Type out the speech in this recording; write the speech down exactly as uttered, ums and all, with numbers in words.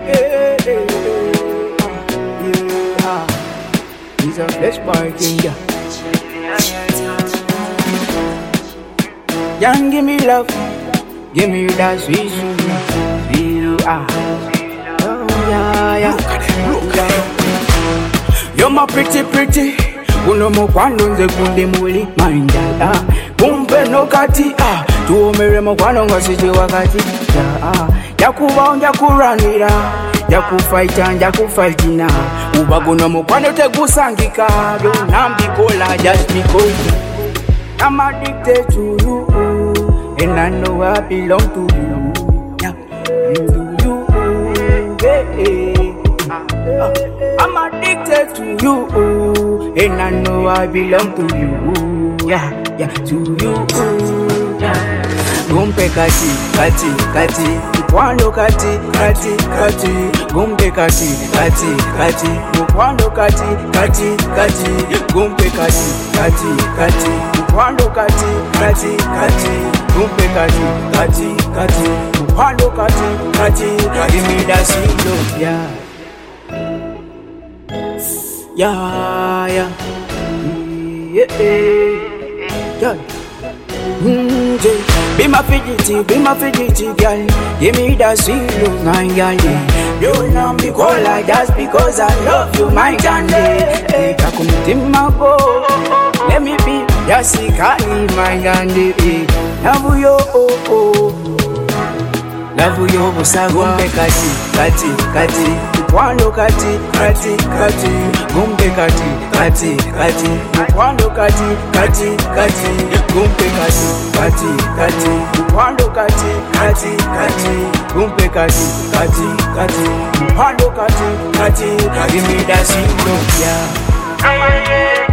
Hey, hey, yeah. He's a flesh boy king, yeah. Young, give me love, give me that sweet, sweet, sweet, ah. Oh, yeah, yeah. Look at them. You're my pretty, pretty. Uno mo kwano nze kundi muli mindala kumpe no kati ah tuomere mo kwano ngasije wakati ya ah yakuba onja kuranira yakufighta nja kufightina ubagono mo kwano tegusangika don't nambi kola just because I'm addicted to you and I know I belong to you yeah to you yeah, yeah. I'm addicted to you and I know I belong to you, yeah, yeah, to you, yeah. Gumpe kati, kati, kati, mukwano kati, kati, kati. Gumpe kati, kati, kati, mukwano kati, kati, kati. Gumpe kati, kati, kati, mukwano kati, kati, kati. Gumpe kati, kati, kati, mukwano kati, kati. Give me that sweet love, yeah. Yeah, yeah, yeah, yeah. Mm, yeah. Be my fidgety, be my fidgety girl. Give me that sweet love, my girl. Don't know me call like just because I love you, my candy. Hey, kakumtima go. Let me be your sikali, my candy. Love you, oh, oh. Love you, bossa. Gumpe kati, kati, kati. Mukwano kati, kati, kati. Gumpe kati, kati, kati. Mukwano kati, kati, kati. Gumpe kati, kati, kati. Mukwano kati, kati, kati. Gumpe kati, kati, kati. Mukwano kati, kati. Give me that sweet love, yeah.